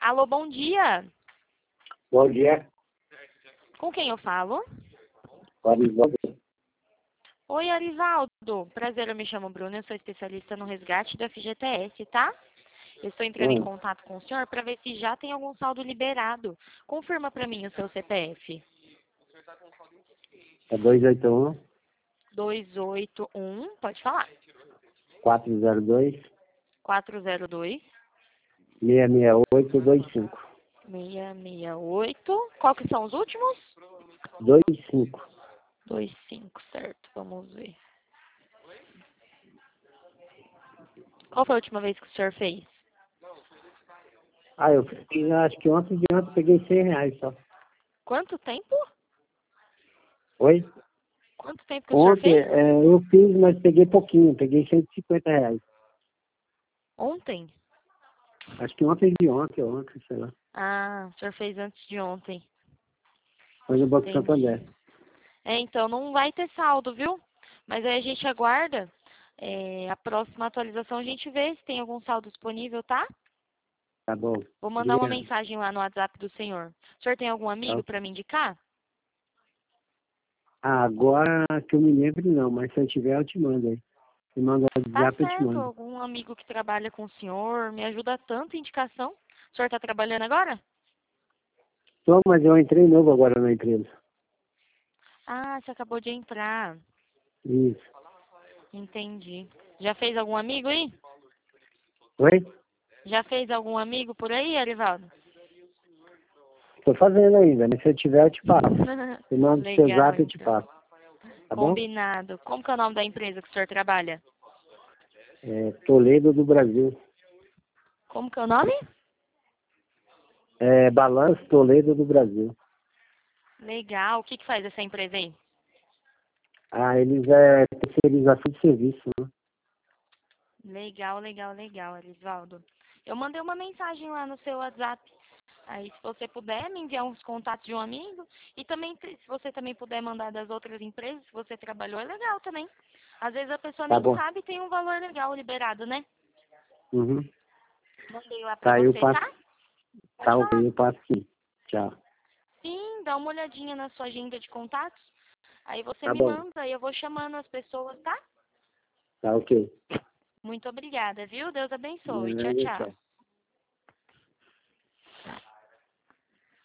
Alô, bom dia. Bom dia, Com quem eu falo? Arivaldo. Oi, Arivaldo. Prazer, eu me chamo Bruna, eu sou especialista no resgate do FGTS, tá? Eu estou entrando em contato com o senhor para ver se já tem algum saldo liberado. Confirma para mim o seu CPF. É 281 281, pode falar. 402 402 66825. 668. Qual que são os últimos? 25. 25, certo. Vamos ver. Qual foi a última vez que o senhor fez? Eu fiz, acho que ontem de ontem peguei R$ 100 só. Quanto tempo? Oi? Quanto tempo que o senhor Ontem fez? eu fiz, mas peguei pouquinho, peguei R$ 150. Ontem? Acho que ontem de ontem, sei lá. Ah, o senhor fez antes de ontem. Foi no Banco Entendi. Santander. Então não vai ter saldo, viu? Mas aí a gente aguarda. A próxima atualização a gente vê se tem algum saldo disponível, tá? Tá bom. Vou mandar uma Obrigado. mensagem lá no WhatsApp do senhor. O senhor tem algum amigo Tá. para me indicar? Agora que eu me lembro não, mas se eu tiver eu te mando aí. Me manda o Tá WhatsApp, eu te certo, mando. algum amigo que trabalha com o senhor, me ajuda tanto indicação. O senhor está trabalhando agora? Só, mas eu entrei novo agora na empresa. Ah, você acabou de entrar. Isso. Entendi. Já fez algum amigo aí? Oi? Já fez algum amigo por aí, Arivaldo? Tô fazendo ainda, mas se eu tiver eu te passo. Você manda o seu Legal, zap eu te então. passo. Tá bom? Combinado. Como que é o nome da empresa que o senhor trabalha? Toledo do Brasil. Como que é o nome? Balanço Toledo do Brasil. Legal. O que que faz essa empresa aí? Eles terceirização de serviço, né? Legal, legal, legal, Arisvaldo. Eu mandei uma mensagem lá no seu WhatsApp. Aí, se você puder, me enviar uns contatos de um amigo. E também, se você também puder mandar das outras empresas que você trabalhou, é legal também. Às vezes a pessoa Tá nem bom. sabe e tem um valor legal liberado, né? Uhum. Mandei lá pra Tá, eu você, passo. tá? Pode Tá, ok, falar. eu passo sim. Tchau. Sim, dá uma olhadinha na sua agenda de contatos. Aí você Tá me bom. manda e eu vou chamando as pessoas, tá? Tá, ok. Muito obrigada, viu? Deus abençoe. Tchau, Tchau. tchau.